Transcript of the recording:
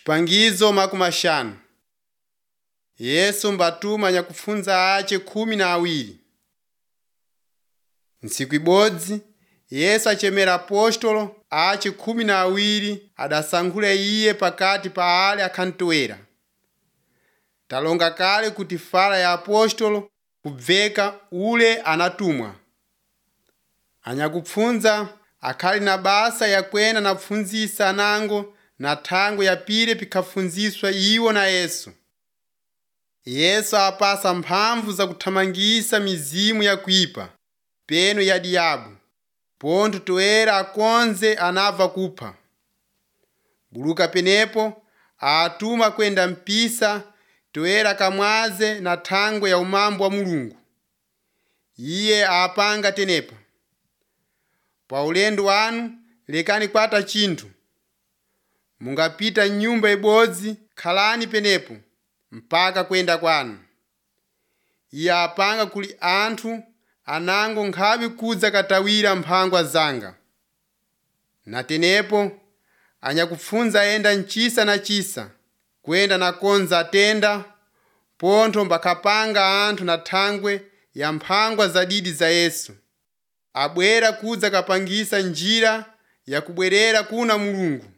Chipangizo makumashanu. Yesu mbatuma anyakupfunza ace 12. Ntsiku ibodzi Yesu achemera apostolo ace 12 adasankhula iye pakati pa ale akhantoera. Talonga kale kuti fala ya apostolo kubveka ule anatumwa. Anyakupfunza akhali na basa yakwena na kupfunzisa anango na thangwe yapire pikapfunziswa iwo na Yesu. Yesu apasa mphamvu za kuthamangisa mizimu yakuipa peno ya diabu, pontho toera akonze anava kupha. Buluka penepo atuma kwenda mpisa toera kamwaze na thangwe ya umambo wa Mulungu. Iye apanga tenepa: pa ulendo wanu lekani kwata chinthu. Mungapita nyumba ibodzi, khalani penepo mpaka kwenda kwanu. Iye apanga kuli anthu anango nkhawi kudza katawira mphangwa zanga. Na tenepo anyakupfunza enda nchisa na chisa, kwenda nakonza atenda, pontho mbakapanga anthu na thangwe ya mphangwa zadidi za Yesu. Abwera kudza kapangisa njira ya kubwerera kuna Mulungu.